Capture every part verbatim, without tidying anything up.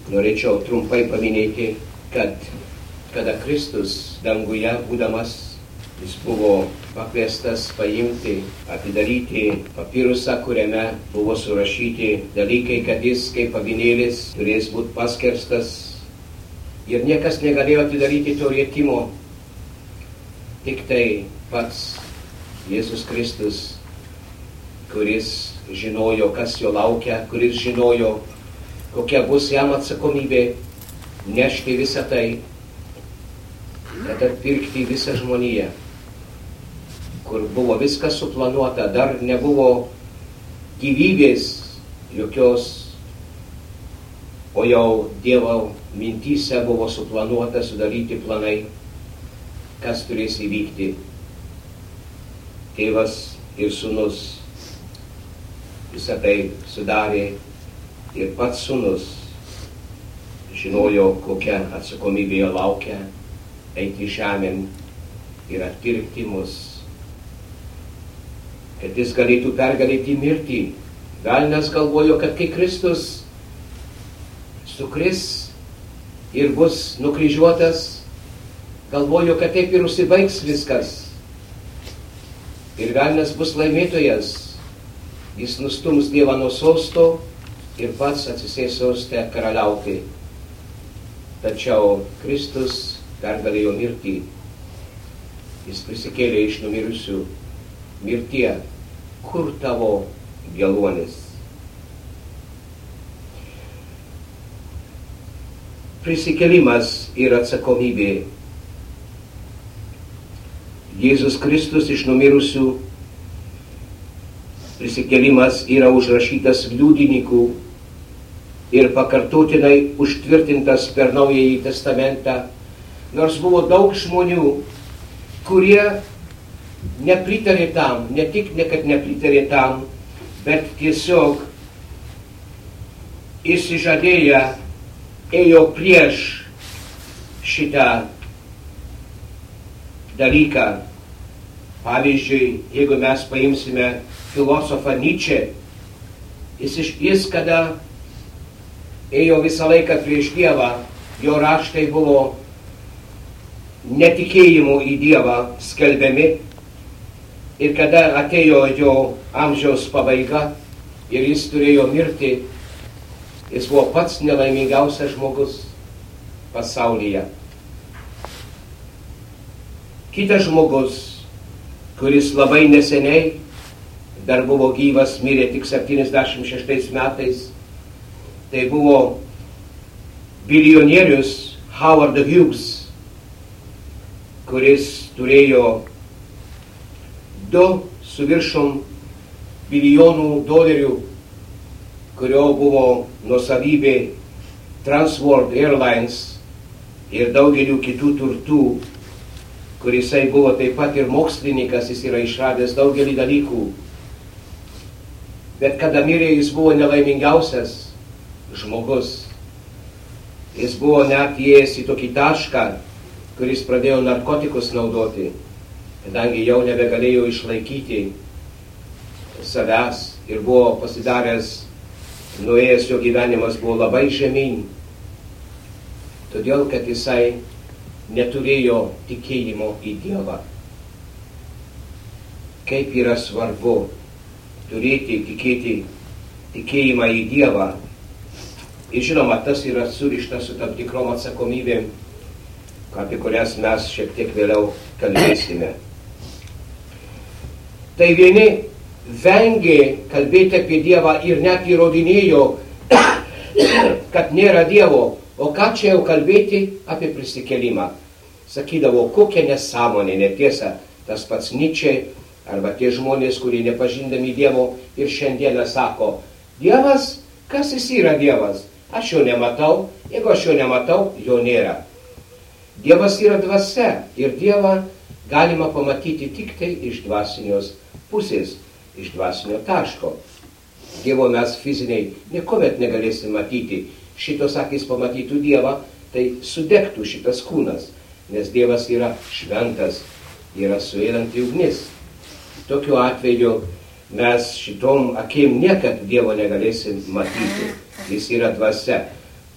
norėčiau trumpai paminėti, kad kada Kristus danguje būdamas, jis buvo pakviestas paimti, atidaryti papirusą, kuriame buvo surašyti dalykai, kad jis kaip avinėlis turės būti paskerstas. Ir niekas negalėjo atidaryti to rietimo, tik tai pats Jėzus Kristus, kuris žinojo, kas jo laukia, kuris žinojo, kokia bus jam atsakomybė nešti visą tai, kad atpirkti visą žmoniją, kur buvo viskas suplanuota, dar nebuvo gyvybės jokios, o jau Dievo mintyse buvo suplanuota, sudaryti planai, kas turės įvykti. Tėvas ir sūnus visą tai sudarė ir pats sūnus žinojo, kokia atsakomybė jo laukia eiti žemėn ir atpirkti mus, kad jis galėtų pergalėti mirtį. Velnias galvojo, kad kai Kristus sukris ir bus nukryžiuotas, galvojo, kad taip ir užsibaigs viskas. Ir velnias bus laimėtojas. Jis nustums Dievą nuo sosto ir pats atsisės soste karaliauti. Tačiau Kristus pergalėjo mirtį. Jis prisikėlė iš numirusių. Mirtie, kur tavo geluonis? Prisikėlimas ir atsakomybė. Jėzus Kristus iš numirusių, prisikėlimas yra užrašytas liudininkų ir pakartotinai užtvirtintas per Naująjį Testamentą, nors buvo daug žmonių, kurie nepritarė tam, ne tik ne kad nepritarė tam, bet tiesiog išsižadėję ėjo prieš šitą dalyką. Pavyzdžiui, jeigu mes paimsime filosofą Nyčę, jis, jis kada ėjo visą laiką prieš Dievą, jo raštai buvo netikėjimu į Dievą skelbiami, ir kada atėjo jo amžiaus pabaiga ir jis turėjo mirti, jis buvo pats nelaimingiausias žmogus pasaulyje. Kitas žmogus, kuris labai neseniai dar buvo gyvas, mirė tik septyniasdešimt šeštais metais, tai buvo bilijonierius Howard Hughes, kuris turėjo du su viršum bilijonų dolerių, kurio buvo nuosavybė Transworld Airlines ir daugelių kitų turtų, kurisai buvo taip pat ir mokslininkas, jis yra išradęs daugelį dalykų. Bet kada mirė, jis buvo nelaimingiausias žmogus. Jis buvo net įėjęs į tokį tašką, kuris pradėjo narkotikus naudoti, kadangi jau nebegalėjo išlaikyti savęs ir buvo pasidaręs, nuėjęs jo gyvenimas buvo labai žemyn, todėl kad jisai neturėjo tikėjimo į Dievą. Kaip yra svarbu turėti tikėti tikėjimą į Dievą. Ir žinoma, tas yra surišta su tam tikrom atsakomybėm, apie kurias mes šiek tiek vėliau kalbėsime. Tai vieni vengė kalbėti apie Dievą ir net įrodinėjo, kad nėra Dievo. O ką čia jau kalbėti apie prisikėlimą? Sakydavo, kokia nesąmonė, netiesa. Tas pats Nyčė arba tie žmonės, kurie nepažindami Dievo ir šiandieną sako, Dievas, kas jis yra Dievas? Aš jo nematau, jeigu aš jo nematau, jo nėra. Dievas yra dvasia ir Dievą galima pamatyti tik tai iš dvasinios pusės, iš dvasinio taško. Dievo mes fiziniai niekuomet negalėsim matyti. Šitos akys pamatytų Dievą, tai sudegtų šitas kūnas, nes Dievas yra šventas, yra suėdanti ugnis. Tokiu atveju mes šitom akim niekad Dievo negalėsim matyti. Jis yra dvasia.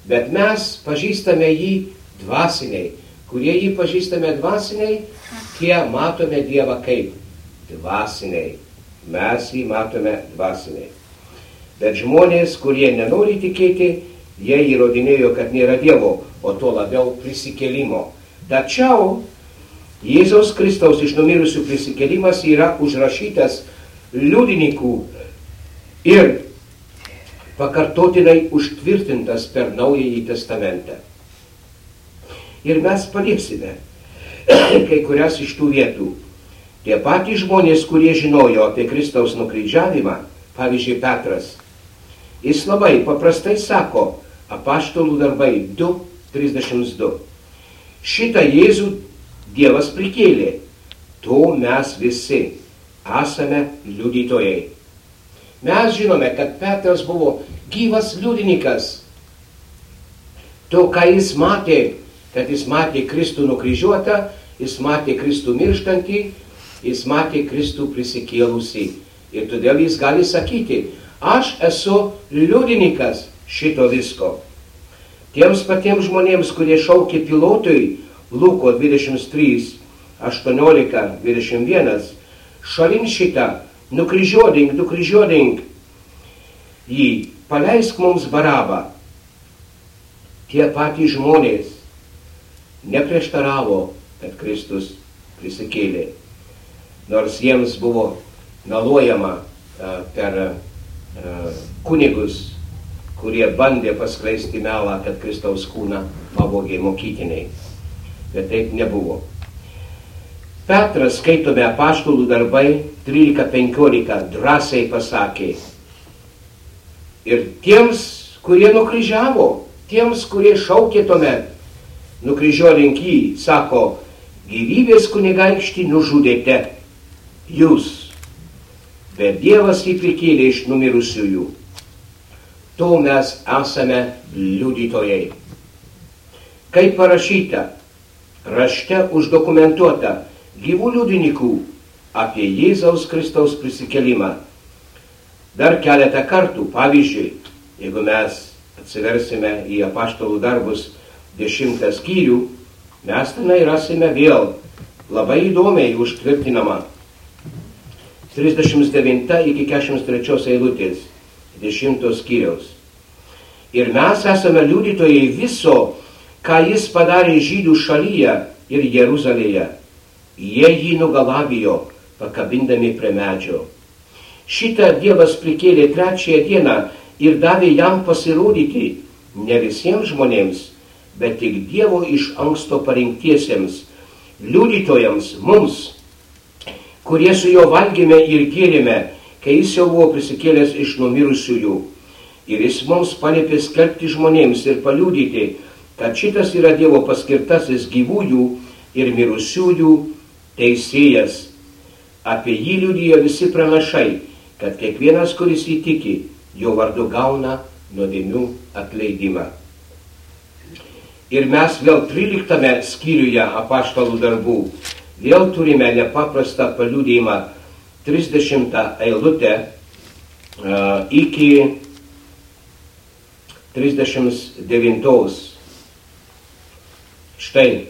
bet mes pažįstame jį dvasiniai. Kurie jį pažįstame dvasiniai, tie matome Dievą kaip dvasiniai. Mes jį matome dvasiniai. Bet žmonės, kurie nenori tikėti, jie įrodinėjo, kad nėra Dievo, o to labiau prisikėlimo. Tačiau Jėzaus Kristaus iš numirusių prisikėlimas yra užrašytas liudininkų ir pakartotinai užtvirtintas per Naująjį testamentą. Ir mes paliksime kai kurias iš tų vietų. Tie patys žmonės, kurie žinojo apie Kristaus nukryžiavimą, pavyzdžiui Petras, jis labai paprastai sako, Apaštalų darbai du trisdešimt du. Šitą Jėzų Dievas prikėlė, to mes visi esame liudytojai. Mes žinome, kad Petras buvo gyvas liudininkas. To, ką jis matė, kad jis matė Kristų nukryžiuotą, jis matė Kristų mirštantį, jis matė Kristų prisikėlusį. Ir todėl jis gali sakyti, aš esu liudininkas šito visko. Tiems patiems žmonėms, kurie šaukė Pilotui, Luko dvidešimt trys, aštuoniolika, dvidešimt vienas, šalin šitą, nukryžiuodink, nukryžiuodink jį, paleisk mums Barabą. Tie patys žmonės neprieštaravo, kad Kristus prisikėlė. Nors jiems buvo meluojama uh, per uh, kunigus, kurie bandė paskleisti melą, kad Kristaus kūną pavogė mokytiniai. Bet taip nebuvo. Petras, skaitome Apaštalų darbai trylika penkiolika, drąsiai pasakė. Ir tiems, kurie nukryžiavo, tiems, kurie šaukė tuomet, nukryžiuodink jį, sako, gyvybės kunigaikštį nužudėte jūs, bet Dievas jį prikėlė iš numirusiųjų. To mes esame liudytojai. Kaip parašyta, rašte uždokumentuota gyvų liudininkų apie Jėzaus Kristaus prisikėlimą. Dar keletą kartų, pavyzdžiui, jeigu mes atsiversime į Apaštalų darbus dešimtą skyrių, mes tenai rasime vėl labai įdomiai užtvirtinama trisdešimt devinta iki keturiasdešimt trečios eilutės dešimtos skyriaus. Ir mes esame liudytojai viso, ką jis padarė žydų šalyje ir Jeruzalėje. Jie jį nugalabijo, pakabindami prie medžio. Šitą Dievas prikėlė trečiąją dieną ir davė jam pasirodyti ne visiems žmonėms, bet tik Dievo iš anksto parinktiesiems, liudytojams mums, kurie su juo valgėme ir gėrėme, kai jis jau buvo prisikėlęs iš numirusiųjų. Ir jis mums paliepė skelbti žmonėms ir paliudyti, kad šitas yra Dievo paskirtasis gyvųjų ir mirusiųjų teisėjas. Apie jį liudijo visi pranašai, kad kiekvienas, kuris įtiki, jo vardu gauna nuodėmių atleidimą. Ir mes vėl tryliktame skyriuje Apaštalų darbų vėl turime nepaprastą paliudijimą trisdešimtą eilutę uh, iki trisdešimt devintos. Štai.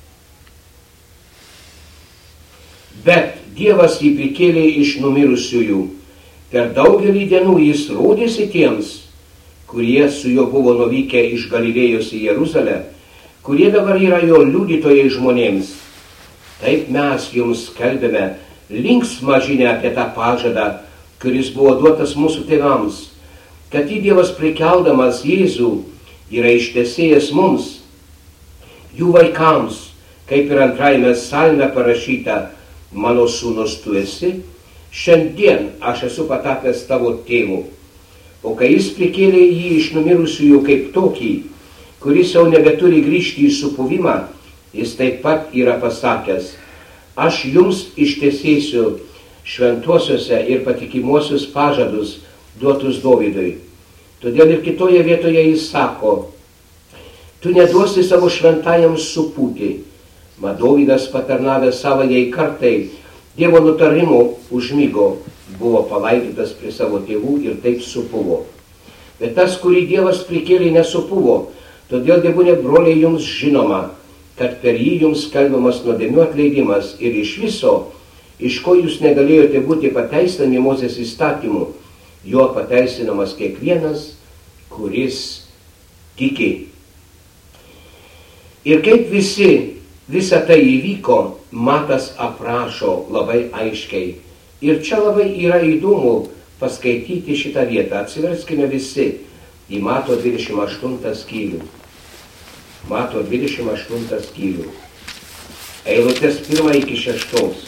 Bet Dievas jį prikėlė iš numirusiųjų. Per daugelį dienų jis rodėsi tiems, kurie su juo buvo nuvykę iš Galilėjos į Jeruzalę, kurie dabar yra jo liudytojai žmonėms. Taip mes jums skelbėme linksmą žinią apie tą pažadą, kuris buvo duotas mūsų tėvams, kad į Dievas prikeldamas Jėzų yra ištesėjęs mums, jų vaikams, kaip ir antrajame psalme parašyta, mano sūnus tu esi, šiandien aš esu patapęs tavo tėvu. O kai jis prikėlė jį iš numirusiųjų kaip tokį, kuris jau nebeturi grįžti į supuvimą, jis taip pat yra pasakęs, aš jums ištesėsiu šventuosiuose ir patikimuosius pažadus duotus Dovydui. Todėl ir kitoje vietoje jis sako, tu neduosi savo šventajam supūti. Mat Dovydas patarnavęs savajai kartai Dievo nutarimo užmygo, buvo palaidotas prie savo tėvų ir taip supuvo. Bet tas, kurį Dievas prikėlė, nesupuvo. Todėl, dievūne broliai, jums žinoma, kad per jį jums skelbiamas nuodėmių atleidimas ir iš viso, iš ko jūs negalėjote būti pateisinami Mozės įstatymu, juo pateisinamas kiekvienas, kuris tiki. Ir kaip visi, visa tai įvyko, Matas aprašo labai aiškiai. Ir čia labai yra įdomu paskaityti šitą vietą. Atsiverskime visi į Mato dvidešimt aštuntą skyrių. Mato dvidešimt aštuntą skyrių. Eilutės pirmą iki šeštos.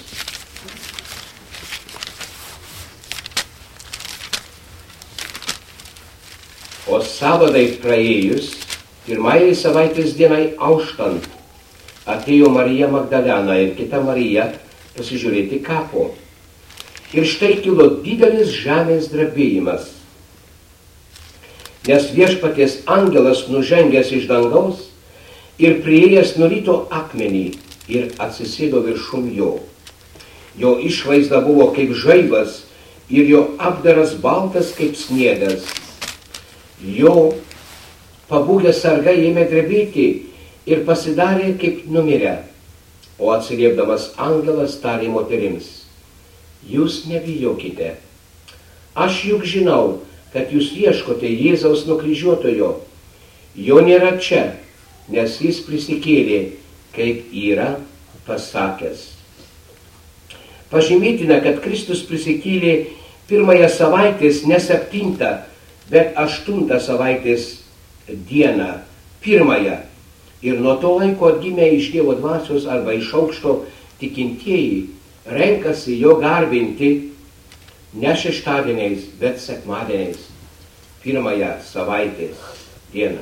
O sabadai praėjus, pirmajai savaitės dienai auštant, atėjo Marija Magdalena ir kita Marija pasižiūrėti kapo. Ir štai kilo didelis žemės drebėjimas, nes viešpaties angelas nužengęs iš dangaus ir priėjęs nurito akmenį ir atsisėdo viršum jo. Jo išvaizda buvo kaip žaibas ir jo apdaras baltas kaip sniegas. Jo pabūgę sargai ėmė drebėti ir pasidarė kaip numirę. O atsiliepdamas angelas tarė moterims: jūs nebijokite. Aš juk žinau, kad jūs ieškote Jėzaus nukryžiuotojo. Jo nėra čia, nes jis prisikėlė, kaip yra pasakęs. Pažymėtina, kad Kristus prisikėlė pirmąją savaitės, ne septintą, bet aštuntą savaitės dieną, pirmąją. Ir nuo to laiko atgimę iš Dievo dvasios arba iš aukšto tikintieji renkasi jo garbinti ne šeštadieniais, bet sekmadieniais, pirmąją savaitės dieną.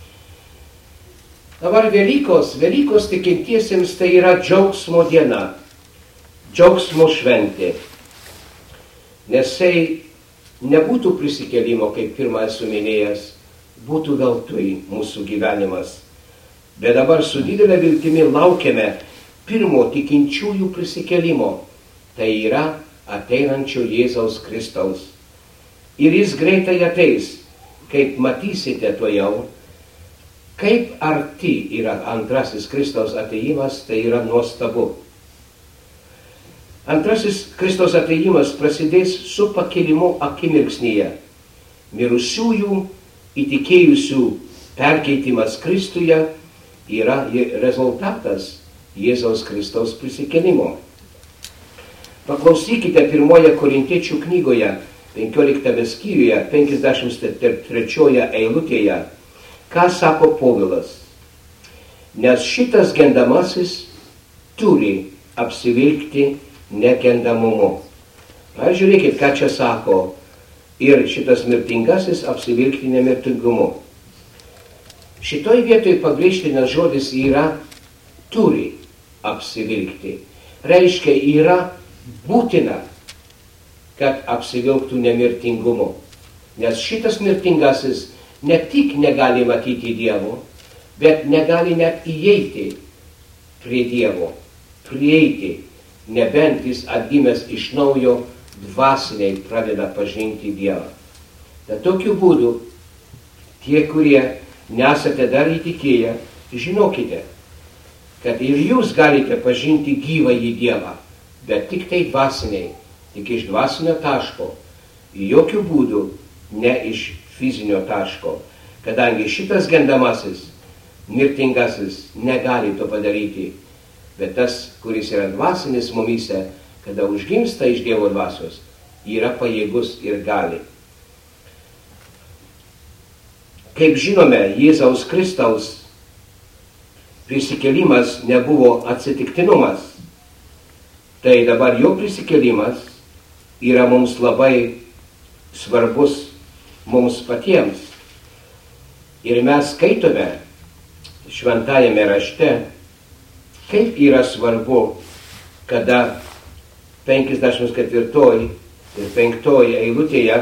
Dabar Velykos, Velykos tikintiesiems tai yra džiaugsmo diena, džiaugsmo šventė. Nes tai nebūtų prisikėlimo, kaip pirmą esu minėjęs, būtų veltui mūsų gyvenimas. Bet dabar su didelė viltimi laukiame pirmo tikinčiųjų prisikėlimo, tai yra ateinančio Jėzaus Kristaus. Ir jis greitai ateis, kaip matysite tuojau, kaip arti yra antrasis Kristaus ateimas, tai yra nuostabu. Antrasis Kristaus ateimas prasidės su pakėlimu akimirksnyje. Mirusiųjų įtikėjusių perkeitimas Kristuje yra rezultatas Jėzaus Kristaus prisikėlimo. Paklausykite pirmoje Korintiečių knygoje, penkioliktame skyriuje, penkiasdešimt trečioje eilutėje, ką sako Povilas. Nes šitas gendamasis turi apsivilkti negendamumu. Na, žiūrėkit, ką čia sako. Ir šitas mirtingasis apsivilkti nemirtingumu. Šitoj vietoj pabrėžtinas žodis yra turi apsivilkti. Reiškia, yra būtina, kad apsivilktų nemirtingumu. Nes šitas mirtingasis ne tik negali matyti Dievo, bet negali net įeiti prie Dievo, prieiti, nebent jis atgimęs iš naujo dvasiniai pradeda pažinti Dievą. Tad tokiu būdu, tie, kurie nesate dar įtikėję, žinokite, kad ir jūs galite pažinti gyvąjį Dievą, bet tik tai dvasiniai, tik iš dvasinio taško, jokių būdų ne iš fizinio taško, kadangi šitas gendamasis, mirtingasis, negali to padaryti, bet tas, kuris yra dvasinis mumyse, kada užgimsta iš Dievo dvasios, yra pajėgus ir gali. Kaip žinome, Jėzaus Kristaus prisikėlimas nebuvo atsitiktinumas. Tai dabar jo prisikėlimas yra mums labai svarbus mums patiems. Ir mes skaitome šventajame rašte, kaip yra svarbu, kada penkiasdešimt ketvirtoji ir penktoji eilutėje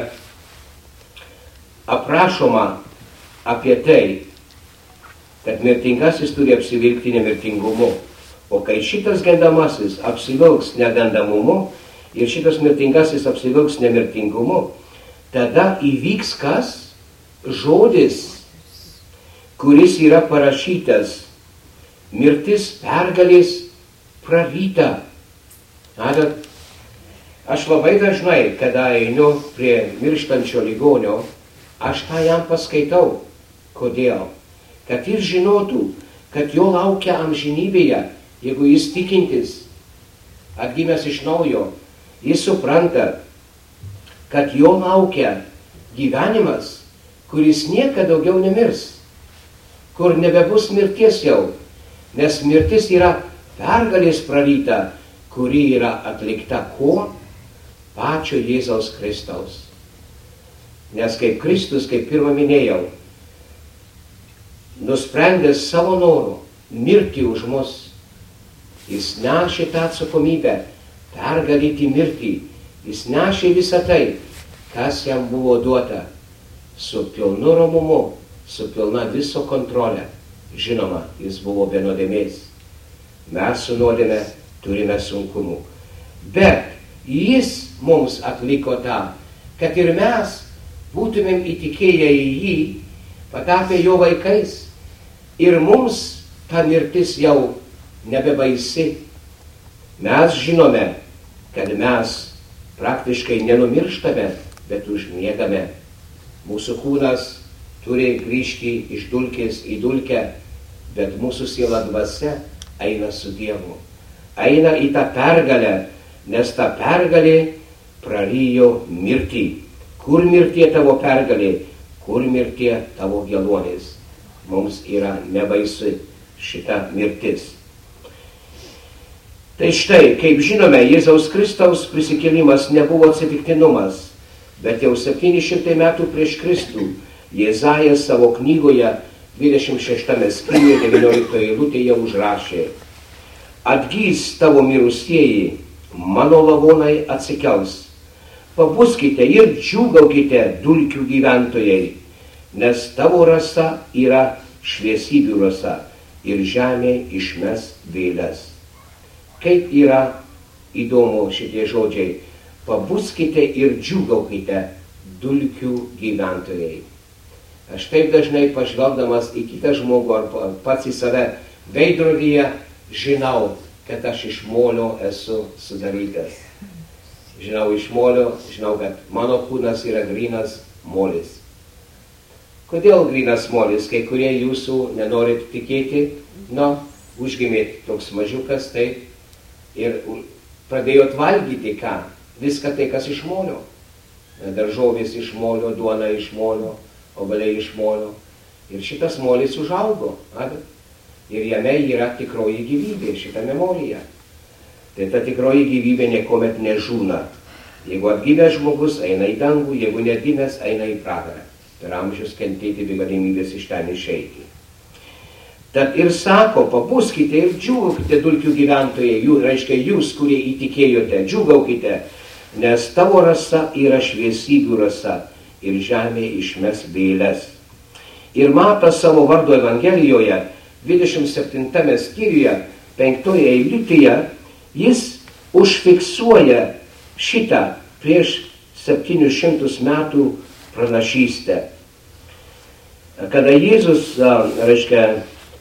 aprašoma apie tai, kad mirtingasis turi apsivilkti nemirtingumu. O kai šitas gendamasis apsivilks negandamumu ir šitas mirtingasis apsivilks nemirtingumu, tada įvyks kas? Žodis, kuris yra parašytas, mirtis pergalės praryta. Matot, aš labai dažnai, kada einu prie mirštančio ligonio, aš tą jam paskaitau. Kodėl? Kad jis žinotų, kad jo laukia amžinybėje, jeigu jis tikintis, atgimęs iš naujo, jis supranta, kad jo laukia gyvenimas, kuris niekada daugiau nemirs, kur nebebus mirties jau, nes mirtis yra pergalės praryta, kuri yra atlikta kuo? Pačio Jėzaus Kristaus. Nes kaip Kristus, kaip pirmą minėjau, nusprendė savo norų mirti už mus, jis nešė tą atsakomybę pergalyti mirtį, jis nešė visą tai, kas jam buvo duota, su pilnu romumu, su pilna viso kontrolė. Žinoma, jis buvo be nuodėmės. Mes su nuodėme turime sunkumų. Bet jis mums atliko tą, kad ir mes būtumėm įtikėję į jį, patapę jo vaikais, ir mums ta mirtis jau nebebaisi. Mes žinome, kad mes praktiškai nenumirštame, bet užmiegame. Mūsų kūnas turi grįžti iš dulkės į dulkę, bet mūsų siela dvasia eina su Dievu. Eina į tą pergalę, nes ta pergalė prarijo mirtį. Kur mirtie tavo pergalė, kur mirtie tavo geluonis. Mums yra nebaisi šita mirtis. Tai štai, kaip žinome, Jėzaus Kristaus prisikėlimas nebuvo atsitiktinumas, bet jau septyni šimtai metų prieš Kristų Jezajas savo knygoje dvidešimt šeštame skyriuje devynioliktoje eilutėje užrašė: Atgys tavo mirusieji, mano lavonai atsikels. Pabuskite ir džiūgaukite, dulkių gyventojai, nes tavo rasa yra šviesybių rasa ir žemė išmes vėles. Kaip yra įdomu šitie žodžiai. Pabuskite ir džiūgaukite, dulkių gyventojai. Aš taip dažnai pažvelgdamas į kitą žmogų ar pats į save veidrodyje žinau, kad aš iš molio esu sudarytas. Žinau iš molio, žinau, kad mano kūnas yra grynas molis. Kodėl grynas molis? Kai kurie jūsų nenorit tikėti, nu, užgimėt toks mažiukas, taip, ir pradėjot valgyti ką? Viską tai, kas iš molio. Daržovės iš molio, duona iš molio, obuoliai iš molio. Ir šitas molis užaugo. Ad? Ir jame yra tikroji gyvybė, šitame molyje. Tai ta tikroji gyvybė niekuomet nežūna. Jeigu atgimęs žmogus eina į dangų, jeigu neatgimęs eina į pragarą. Per amžius kentėti be galimybės iš ten išeiti. Tad ir sako, pabuskite ir džiūgaukite, dulkių gyventojai, jų, reiškia jūs, kurie įtikėjote, džiūgaukite, nes tavo rasa yra šviesybių rasa ir žemė išmes vėles. Ir Matas savo vardo Evangelijoje, dvidešimt septintame skyriuje, penktoje eilutėje, jis užfiksuoja šitą prieš septynis šimtus metų pranašystę. Kada Jėzus, reiškia,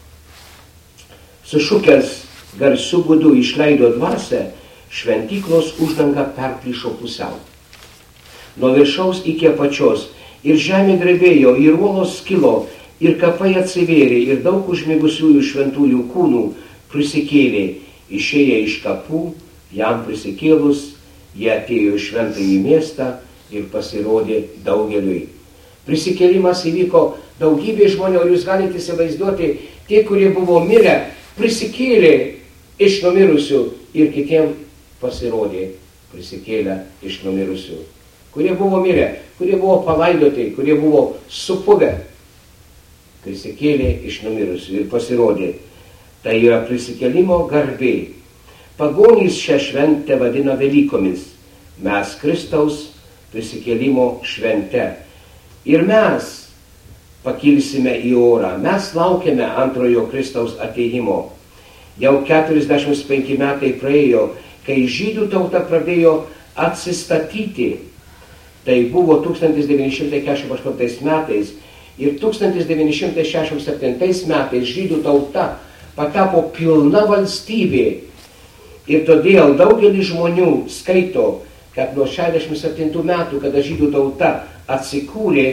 sušukęs garsiu būdu išleido dvasią, šventyklos uždanga perplyšo pusiau. Nuo viršaus iki apačios ir žemė drebėjo, ir uolos skilo, ir kapai atsivėrė, ir daug užmigusiųjų šventųjų kūnų prisikėlė. Išėję iš kapų, jam prisikėlus, jie atėjo į šventąjį miestą ir pasirodė daugeliui. Prisikėlimas įvyko daugybė žmonių, jūs galite įsivaizduoti, tie, kurie buvo mirę, prisikėlė iš numirusių ir kitiem pasirodė prisikėlę iš numirusių. Kurie buvo mirę, kurie buvo palaidoti, kurie buvo supuvę, prisikėlė iš numirusių ir pasirodė. Tai yra prisikėlimo garbė. Pagonys šią šventę vadina Velykomis, mes Kristaus prisikėlimo švente. Ir mes pakilsime į orą, mes laukiame antrojo Kristaus ateimo. Jau keturiasdešimt penki metai praėjo, kai žydų tauta pradėjo atsistatyti. Tai buvo tūkstantis devyni šimtai keturiasdešimt aštuntais metais, Ir tūkstantis devyni šimtai šešiasdešimt septintais metais žydų tauta patapo pilna valstybė. Ir todėl daugelis žmonių skaito, kad nuo šešiasdešimt septintų metų, kada žydų tauta atsikūrė,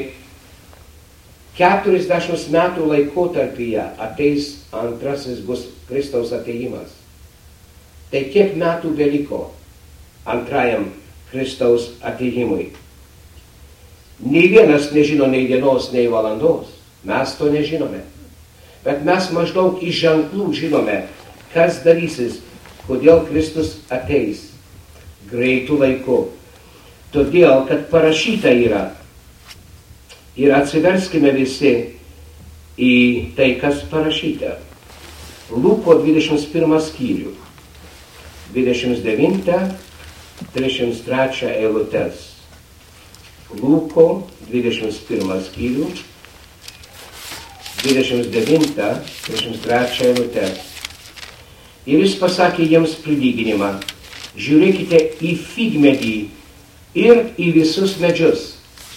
keturiasdešimt metų laikotarpyje ateis antrasis bus Kristaus atėjimas. Tai kiek metų beliko antrajam Kristaus atėjimui? Nei vienas nežino nei dienos, nei valandos. Mes to nežinome. Bet mes maždaug iš ženklų žinome, kas darysis, kodėl Kristus ateis greitų laiku. Todėl, kad parašyta yra. Ir atsiverskime visi į tai, kas parašyta. Luko dvidešimt pirmą skyrių. dvidešimt devintą, trisdešimt trečią eilutes. Luko dvidešimt pirmą skyrių, dvidešimt devintą, trisdešimt trečią eilutes. Ir jis pasakė jiems prilyginimą: žiūrėkite į figmedį ir į visus medžius.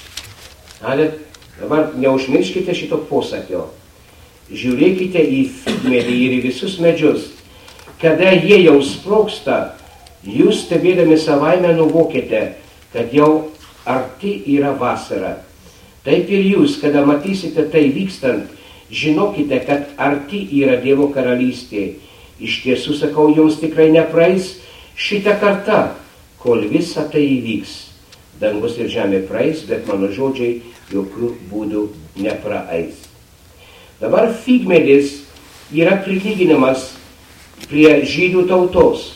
Ale, dabar neužmirškite šito posakio. Žiūrėkite į figmedį ir į visus medžius. Kada jie jau sprogsta, jūs stebėdami savaime nuvokite, kad jau arti yra vasara. Taip ir jūs, kada matysite tai vykstant, žinokite, kad arti yra Dievo karalystė. Iš tiesų sakau, jums tikrai nepraeis šitą kartą, kol visa tai įvyks. Dangus ir žemė praeis, bet mano žodžiai jokių būdų nepraeis. Dabar figmedis yra prilyginimas prie žydų tautos.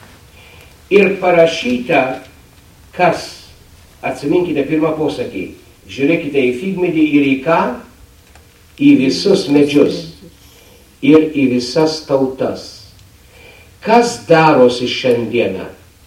Ir parašyta, kas, atsiminkite pirmą posakį, žiūrėkite į figmedį ir į ką? Į visus medžius ir į visas tautas. Kas darosi šiandieną?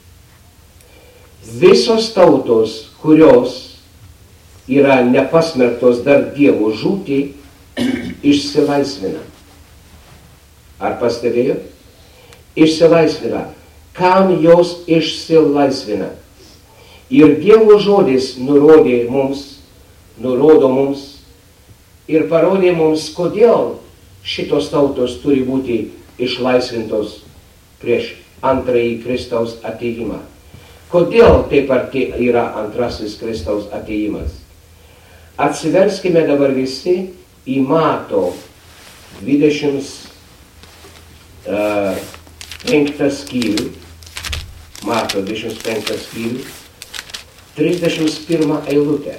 Visos tautos, kurios yra nepasmerktos dar Dievo žūti, išsilaisvina. Ar pastebėjo? Išsilaisvina. Kam jos išsilaisvina? Ir Dievo žodis nurodė mums, nurodo mums ir parodė mums, kodėl šitos tautos turi būti išlaisvintos prieš antrąjį Kristaus atėjimą. Kodėl taip arti yra antrasis Kristaus atėjimas? Atsiverskime dabar visi į Mato dvidešimt penktą skyrių. Mato dvidešimt penktą skyrių. trisdešimt pirmą eilutę.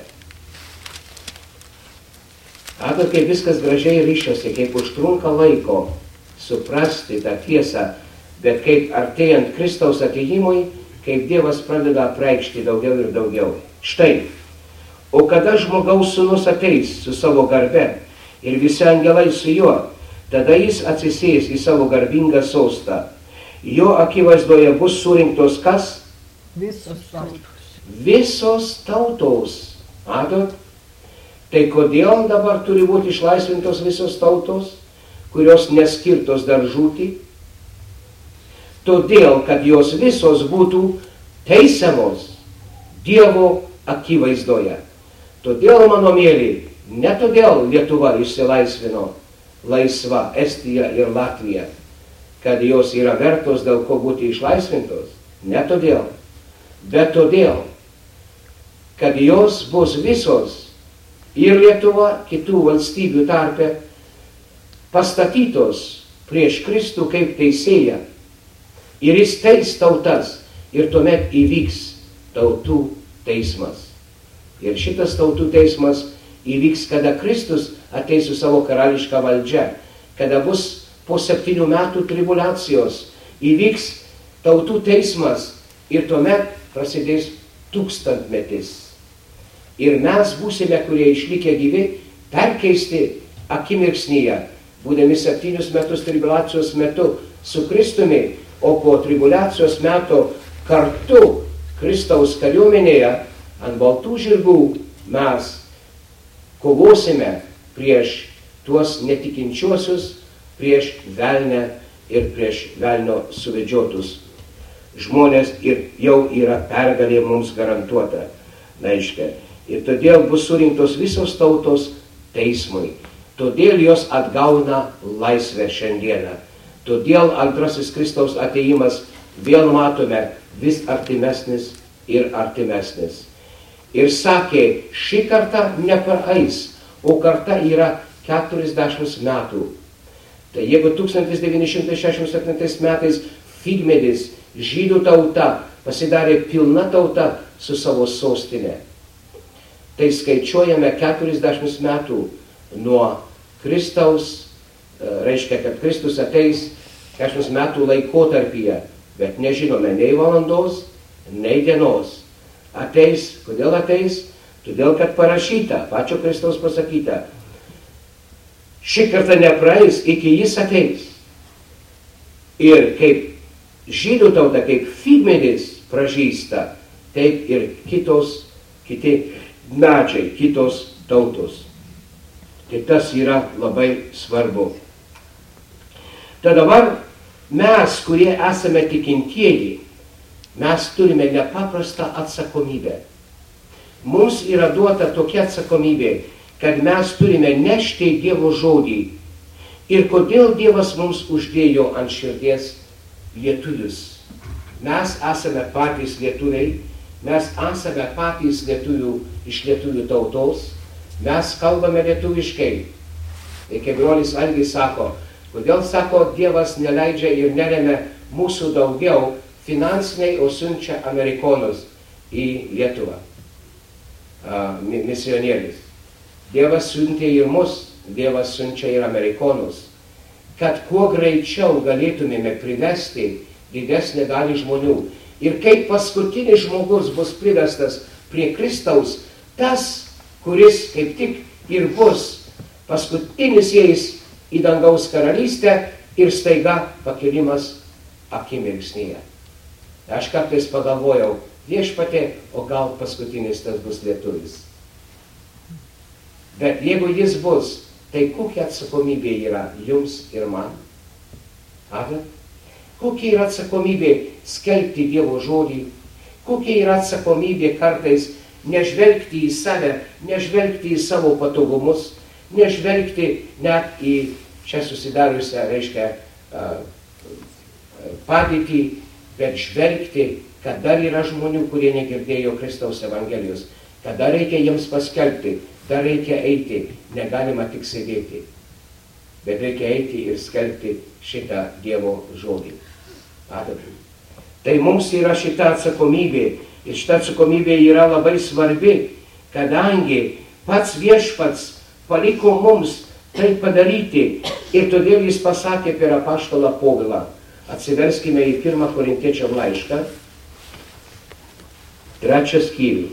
Matot, kaip viskas gražiai ryšiuosi, kaip užtrunka laiko suprasti tą tiesą, bet kaip artėjant Kristaus atėjimui, kaip Dievas pradeda apreikšti daugiau ir daugiau. Štai, o kada žmogaus sūnus ateis su savo garbe ir visi angelai su juo, tada jis atsisės į savo garbingą sostą. Jo akivaizdoje bus surinktos kas? Visos tautos. Visos tautos. Matot? Tai kodėl dabar turi būti išlaisvintos visos tautos, kurios neskirtos dar žūti? Todėl, kad jos visos būtų teisiamos Dievo akivaizdoje. Todėl, mano mėly, ne todėl Lietuva išsilaisvino laisva, Estija ir Latvija, kad jos yra vertos dėl ko būti išlaisvintos. Ne todėl, bet todėl, kad jos bus visos ir Lietuva, kitų valstybių tarpe, pastatytos prieš Kristų kaip teisėją. Ir jis teis tautas ir tuomet įvyks tautų teismas. Ir šitas tautų teismas įvyks, kada Kristus ateis su savo karališką valdžią, kada bus po septynių metų tribulacijos, įvyks tautų teismas ir tuomet prasidės tūkstantmetis. Ir mes būsime, kurie išlikę gyvi, perkeisti akimirksnyje, būdami septynius metus tribulacijos metu su Kristumi, o po tribulacijos metų kartu Kristaus kariuomenėje ant baltų žirgų mes kovosime prieš tuos netikinčiuosius, prieš velnę ir prieš velnio suvedžiotus žmonės, ir jau yra pergalė mums garantuota. Reiškia. Ir todėl bus surinktos visos tautos teismui. Todėl jos atgauna laisvę šiandieną. Todėl antrasis Kristaus atėjimas vėl matome vis artimesnis ir artimesnis. Ir sakė, ši karta nepraeis, o karta yra keturiasdešimt metų. Tai jeigu tūkstantis devyni šimtai šešiasdešimt septintais metais figmedis, žydų tauta, pasidarė pilna tauta su savo sostinė, tai skaičiuojame keturiasdešimt metų nuo Kristaus, reiškia, kad Kristus ateis keturiasdešimt metų laikotarpyje, bet nežinome nei valandos, nei dienos. Ateis, kodėl ateis? Todėl, kad parašyta, pačio Kristaus pasakyta, ši karta nepraeis, iki jis ateis. Ir kaip žydų tauta, kaip figmedis pražysta, taip ir kitos, kiti medžiai, kitos tautos. Tai tas yra labai svarbu. Tai dabar mes, kurie esame tikintieji, mes turime nepaprastą atsakomybę. Mums yra duota tokia atsakomybė, kad mes turime nešti Dievo žodį. Ir kodėl Dievas mums uždėjo ant širdies lietuvius? Mes esame patys lietuviai, mes esame patys lietuvių iš lietuvių tautos, mes kalbame lietuviškai. Ir kaip brolis Algis sako, kodėl, sako, Dievas neleidžia ir neremia mūsų daugiau finansiniai, o siunčia amerikonus į Lietuvą, uh, misionierius. Dievas siuntė ir mus, Dievas siunčia ir amerikonus, kad kuo greičiau galėtumėme privesti didesnį dalį žmonių. Ir kaip paskutinis žmogus bus privestas prie Kristaus, tas, kuris kaip tik ir bus paskutinis eis į dangaus karalystę ir staiga pakilimas akimirksnyje. Aš kartais pagalvojau, viešpatie, o gal paskutinis tas bus lietuvis. Bet jeigu jis bus, tai kokia atsakomybė yra jums ir man? Amen? Kokia yra atsakomybė skelbti Dievo žodį? Kokia yra atsakomybė kartais nežvelgti į save, nežvelgti į savo patogumus, nežvelgti net į čia susidariusią, reiškia, padėtį, bet žvelgti, kad dar yra žmonių, kurie negirdėjo Kristaus Evangelijos, kad dar reikia jiems paskelbti, dar reikia eiti, negalima tik sėdėti, bet reikia eiti ir skelbti šitą Dievo žodį. Amen. Tai mums yra šita atsakomybė, ir šita atsakomybė yra labai svarbi, kadangi pats viešpats paliko mums tai padaryti, ir todėl jis pasakė per apaštalą Povilą. Atsiverskime į pirmą Korintiečiam laišką, trečią skyrių.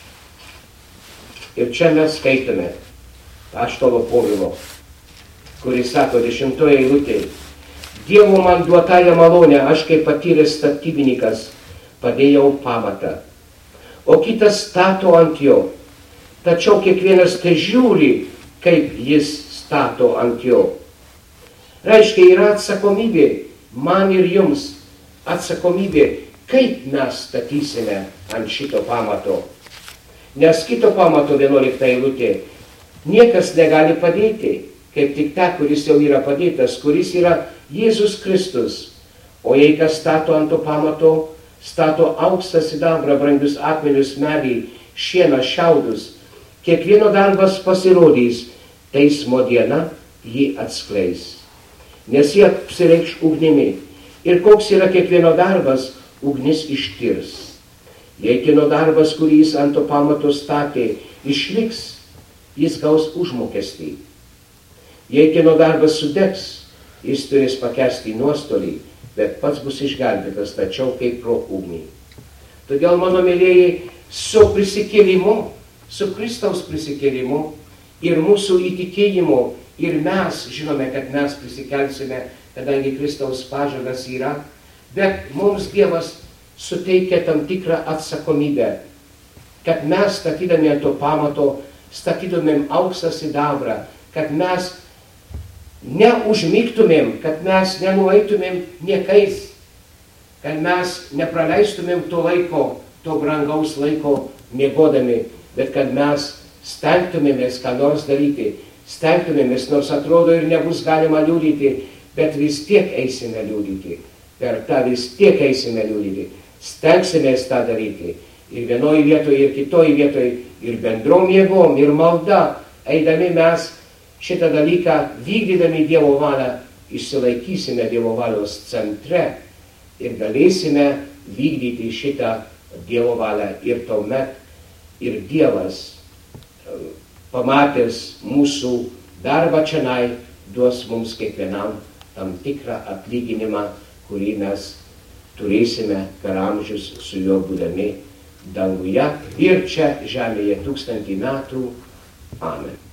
Ir čia mes skaitome apaštalo Povilo, kuris sako dešimtoje eilutėje: Dievo man duotąją malonę, aš kaip patyręs statybininkas padėjau pamatą, o kitas stato ant jo. Tačiau kiekvienas te žiūri, kaip jis stato ant jo. Reiškia, yra atsakomybė, man ir jums atsakomybė, kaip mes statysime ant šito pamato. Nes kito pamato vienuolikta eilutė niekas negali padėti, kaip tik ta, kuris jau yra padėtas, kuris yra Jėzus Kristus. O jei kas stato ant to pamato, stato auksą, sidabrą, brangius akmenius, medį, šieną, šiaudus, kiekvieno darbas pasirodys, teismo diena jį atskleis. Nes jie apsireikš ugnimi. Ir koks yra kiekvieno darbas, ugnis ištirs. Jei kieno darbas, kurį jis ant to pamato statė, išliks, jis gaus užmokestį. Jei kieno darbas sudegs, jis turės pakęsti nuostolį, bet pats bus išgelbėtas, tačiau kaip pro ugnį. Todėl, mano mėlėjai, su prisikėlimu, su Kristaus prisikėlimu ir mūsų įtikėjimu, ir mes žinome, kad mes prisikelsime, kadangi Kristaus pažadas yra, bet mums Dievas suteikia tam tikrą atsakomybę, kad mes statydami ant to pamato, statytumėm auksą sidabrą, kad mes neužmigtumėm, kad mes nenueitumėm niekais, kad mes nepraleistumėm to laiko, to brangaus laiko miegodami, bet kad mes stengtumėmės ką nors daryti, stengtumėmės, nors atrodo ir nebus galima liūdyti, bet vis tiek eisime liūdyti. Per tą vis tiek eisime liūdyti. Stengsimės tą daryti. Ir vienoje vietoje, ir kitoje vietoje, ir bendrom jėgom, ir malda, eidami mes šitą dalyką, vykdydami Dievo valią, išsilaikysime Dievo valios centre ir galėsime vykdyti šitą Dievo valią. Ir tuomet ir Dievas, pamatęs mūsų darbą čionai, duos mums kiekvienam tam tikrą atlyginimą, kurį mes turėsime per amžius su juo būdami danguje ir čia žemėje tūkstantį metų. Amen.